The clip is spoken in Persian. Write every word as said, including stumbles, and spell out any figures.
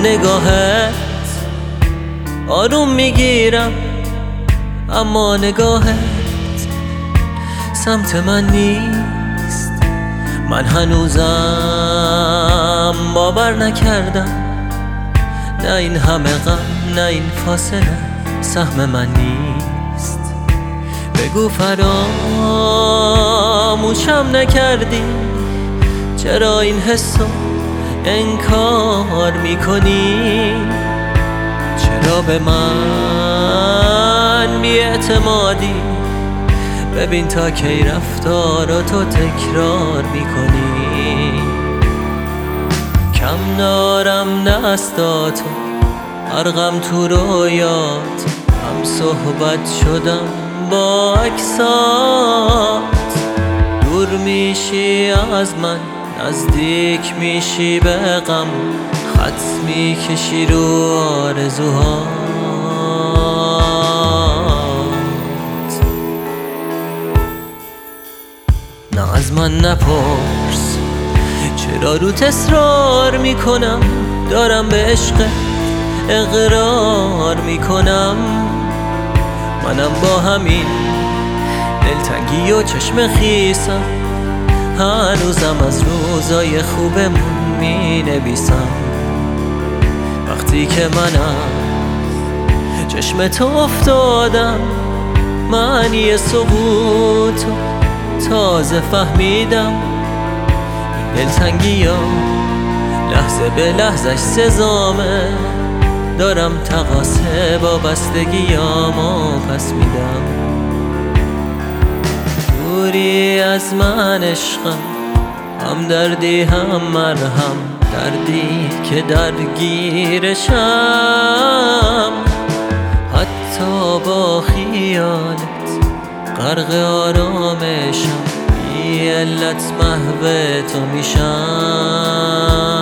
نگاهت آروم میگیرم، اما نگاهت سمت من نیست. من هنوزم باور نکردم، نه این همه غم، نه این فاصله سهم من نیست. بگو فراموشم نکردی، چرا این حسو انکار میکنی؟ چرا به من بی‌اعتمادی؟ ببین تا کی رفتاراتو تکرار میکنی. کم دارم دستاتو، غرقم تو رویات، هم صحبت شدم با عکسات. دور میشی از من، نزدیک میشی به غم، خط میکشی رو آرزوهات. نه از من نپرس چرا روت اصرار میکنم، دارم به عشق اقرار میکنم. منم با همین دلتنگی و چشم خیسم، هنوزم از روزای خوبمون می نویسم. وقتی که من از چشم تو افتادم، معنی سقوطو تازه فهمیدم. این دلتنگی ها لحظه به لحظش سزامه، دارم تقاصه با بستگیامو پس میدم. دوری از من عشقم، هم دردی هم مرهم، دردی که درگیرشم. حتی با خیالت غرق آرامشم، بی علت محو تو میشم.